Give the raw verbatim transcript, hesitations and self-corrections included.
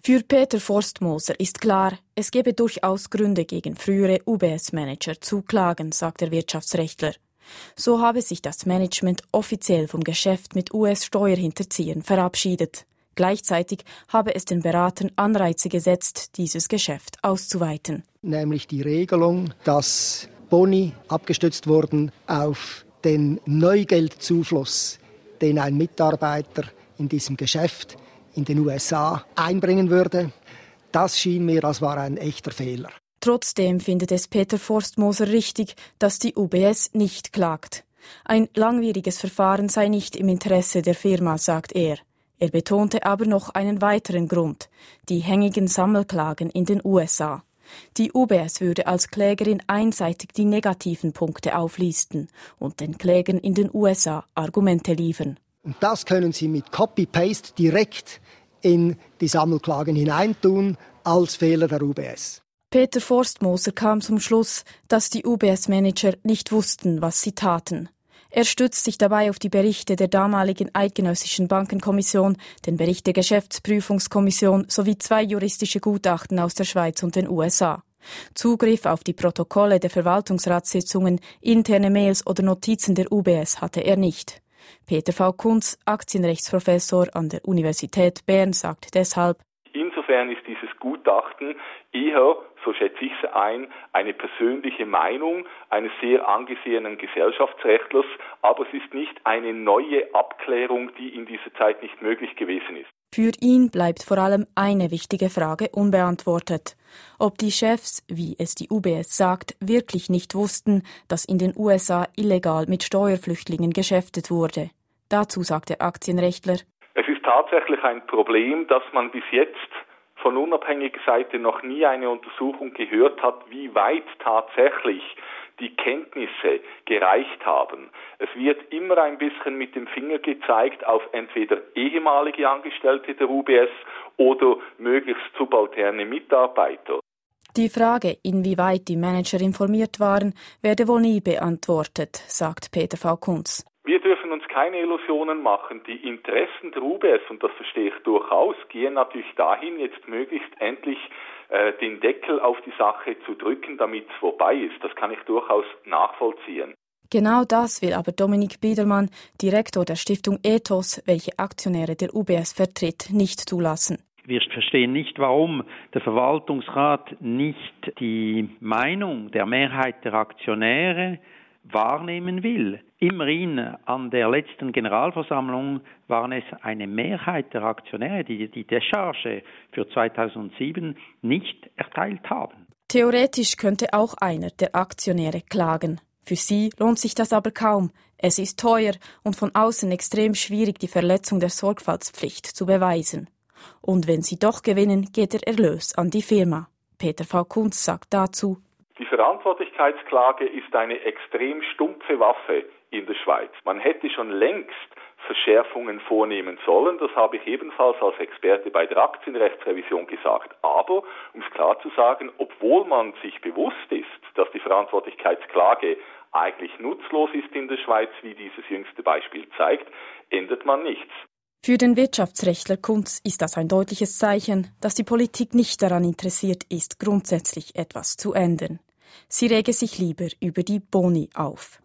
Für Peter Forstmoser ist klar, es gebe durchaus Gründe gegen frühere U B S-Manager zu klagen, sagt der Wirtschaftsrechtler. So habe sich das Management offiziell vom Geschäft mit U S-Steuerhinterziehern verabschiedet. Gleichzeitig habe es den Beratern Anreize gesetzt, dieses Geschäft auszuweiten. Nämlich die Regelung, dass Boni abgestützt wurden auf den Neugeldzufluss, den ein Mitarbeiter in diesem Geschäft in den U S A einbringen würde. Das schien mir, als war ein echter Fehler. Trotzdem findet es Peter Forstmoser richtig, dass die U B S nicht klagt. Ein langwieriges Verfahren sei nicht im Interesse der Firma, sagt er. Er betonte aber noch einen weiteren Grund, die hängigen Sammelklagen in den U S A. Die U B S würde als Klägerin einseitig die negativen Punkte auflisten und den Klägern in den U S A Argumente liefern. Und das können Sie mit Copy-Paste direkt in die Sammelklagen hineintun als Fehler der U B S. Peter Forstmoser kam zum Schluss, dass die U B S-Manager nicht wussten, was sie taten. Er stützt sich dabei auf die Berichte der damaligen Eidgenössischen Bankenkommission, den Bericht der Geschäftsprüfungskommission sowie zwei juristische Gutachten aus der Schweiz und den U S A. Zugriff auf die Protokolle der Verwaltungsratssitzungen, interne Mails oder Notizen der U B S hatte er nicht. Peter V. Kunz, Aktienrechtsprofessor an der Universität Bern, sagt deshalb: Insofern ist dieses Gutachten eher, so schätze ich es ein, eine persönliche Meinung eines sehr angesehenen Gesellschaftsrechtlers, aber es ist nicht eine neue Abklärung, die in dieser Zeit nicht möglich gewesen ist. Für ihn bleibt vor allem eine wichtige Frage unbeantwortet. Ob die Chefs, wie es die U B S sagt, wirklich nicht wussten, dass in den U S A illegal mit Steuerflüchtlingen geschäftet wurde. Dazu sagt der Aktienrechtler: Es ist tatsächlich ein Problem, dass man bis jetzt von unabhängiger Seite noch nie eine Untersuchung gehört hat, wie weit tatsächlich die Kenntnisse gereicht haben. Es wird immer ein bisschen mit dem Finger gezeigt auf entweder ehemalige Angestellte der U B S oder möglichst subalterne Mitarbeiter. Die Frage, inwieweit die Manager informiert waren, werde wohl nie beantwortet, sagt Peter V. Kunz. Wir dürfen uns keine Illusionen machen. Die Interessen der U B S, und das verstehe ich durchaus, gehen natürlich dahin, jetzt möglichst endlich äh, den Deckel auf die Sache zu drücken, damit es vorbei ist. Das kann ich durchaus nachvollziehen. Genau das will aber Dominik Biedermann, Direktor der Stiftung Ethos, welche Aktionäre der U B S vertritt, nicht zulassen. Wir verstehen nicht, warum der Verwaltungsrat nicht die Meinung der Mehrheit der Aktionäre wahrnehmen will. Immerhin an der letzten Generalversammlung waren es eine Mehrheit der Aktionäre, die die Décharge für zweitausendsieben nicht erteilt haben. Theoretisch könnte auch einer der Aktionäre klagen. Für sie lohnt sich das aber kaum. Es ist teuer und von außen extrem schwierig, die Verletzung der Sorgfaltspflicht zu beweisen. Und wenn sie doch gewinnen, geht der Erlös an die Firma. Peter V. Kunz sagt dazu: Die Verantwortlichkeitsklage ist eine extrem stumpfe Waffe in der Schweiz. Man hätte schon längst Verschärfungen vornehmen sollen, das habe ich ebenfalls als Experte bei der Aktienrechtsrevision gesagt. Aber, um es klar zu sagen, obwohl man sich bewusst ist, dass die Verantwortlichkeitsklage eigentlich nutzlos ist in der Schweiz, wie dieses jüngste Beispiel zeigt, ändert man nichts. Für den Wirtschaftsrechtler Kunz ist das ein deutliches Zeichen, dass die Politik nicht daran interessiert ist, grundsätzlich etwas zu ändern. Sie rege sich lieber über die Boni auf.